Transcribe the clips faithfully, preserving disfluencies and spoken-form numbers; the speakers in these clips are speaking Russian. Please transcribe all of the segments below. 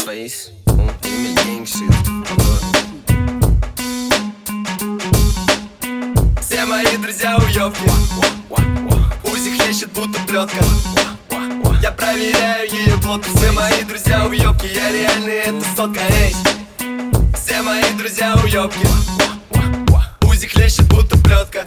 face um email gang shit. Все мои друзья уёбки, Узи хлещет будто плетка. Я проверяю ее блоки. Все мои друзья уёбки, я реальный, это сотка, эй. Все мои друзья уёбки, Узи хлещет будто плетка.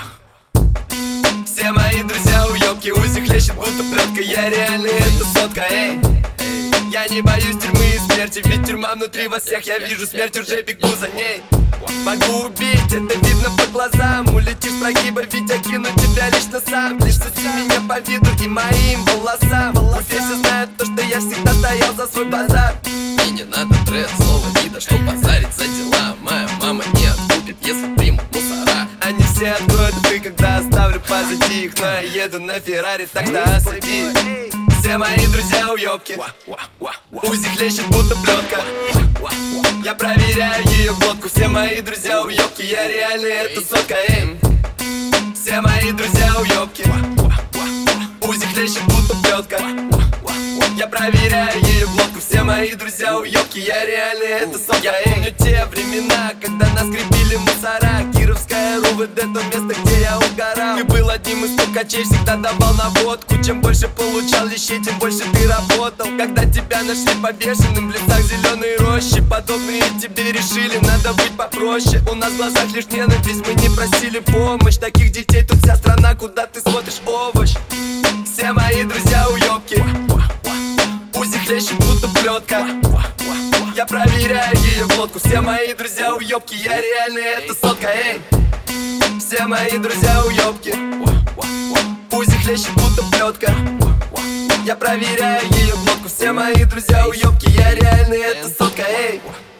Все мои друзья уёбки, Узи хлещет будто плетка. Я реальный, это сотка, эй. Я не боюсь тюрьмы и смерти, ведь тюрьма внутри вас всех. Я вижу смерть, уже бегу за ней. Могу убить, это видно по глазам. Улетишь с прогиба, ведь я кину тебя лично сам. Лишь суди меня по виду и моим волосам. В Уфе все знают то, что я всегда стоял за свой базар. Мне не надо тред, слово вида, что базарить за дела. Моя мама не откупит, если примут мусора. Они все откроют ты, когда оставлю позади их. Но я еду на Феррари, так что осади. Все мои друзья уёбки, Узи хлещет будто плетка. Я проверяю ее глотку. Все мои друзья уёбки, я реальный, это сотка, эй. Все мои друзья уёбки, Узи хлещет будто плетка. Я проверяю ее глотку. Все мои друзья уёбки, я реальный, это сотка. Я помню те времена, когда нас скрепили мусора. Кировская РУВД, то место, где я угорал. Ты был одним из стукачей, всегда давал наводку. Чем больше получал лещей, тем больше ты работал. Когда тебя нашли повешенным в лесах зеленой рощи, подобные тебе решили, надо быть попроще. У нас в глазах лишь ненависть, мы не просили помощь. Таких детей тут вся страна, куда ты смотришь, овощ. Все мои друзья уёбки, Узи хлещет будто плетка. Я проверяю ее глотку. Все мои друзья уёбки, я реальный, это сотка, эй. Все мои друзья уёбки, Узи хлещет будто плетка. Я проверяю ее глотку. Все мои друзья уёбки, я реальный, это сотка, эй.